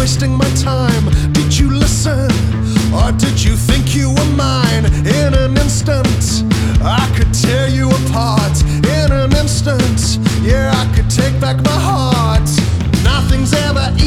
wasting my time? Did you listen, or did you think you were mine? In an instant, I could tear you apart. In an instant, yeah, I could take back my heart.